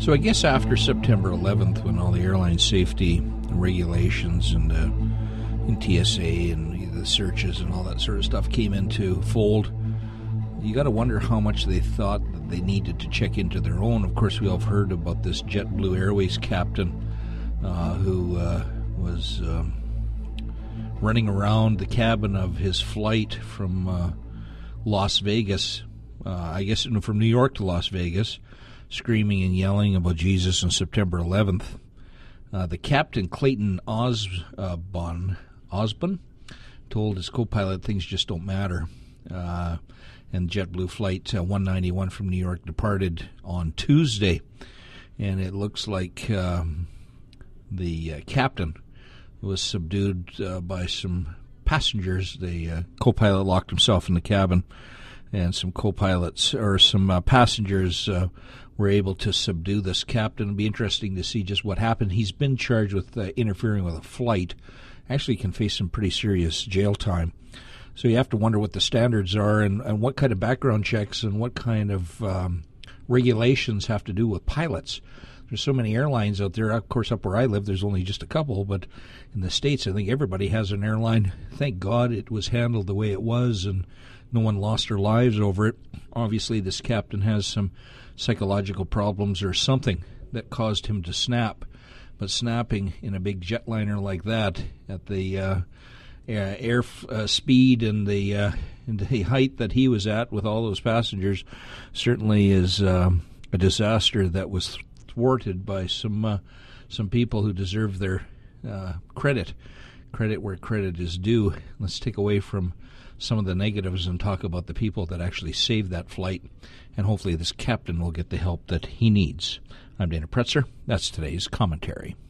So I guess after September 11th, when all the airline safety regulations and TSA and the searches and all that sort of stuff came into fold, you got to wonder how much they thought that they needed to check into their own. Of course, we all have heard about this JetBlue Airways captain who was running around the cabin of his flight from Las Vegas, I guess from New York to Las Vegas, screaming and yelling about Jesus on September 11th. The captain, Clayton Osbon, told his co-pilot things just don't matter. And JetBlue Flight 191 from New York departed on Tuesday. And it looks like the captain was subdued by some passengers. The co-pilot locked himself in the cabin, and some co-pilots or some passengers were able to subdue this captain. It'll be interesting to see just what happened. He's been charged with interfering with a flight. Actually can face some pretty serious jail time. So you have to wonder what the standards are and what kind of background checks and what kind of regulations have to do with pilots. There's so many airlines out there. Of course, up where I live, there's only just a couple, but in the States, I think everybody has an airline. Thank God it was handled the way it was and no one lost their lives over it. Obviously, this captain has some psychological problems or something that caused him to snap. But snapping in a big jetliner like that at the air speed and the height that he was at with all those passengers certainly is a disaster that was thwarted by some people who deserve their credit where credit is due. Let's take away from some of the negatives and talk about the people that actually saved that flight, and hopefully this captain will get the help that he needs. I'm Dana Pretzer. That's today's commentary.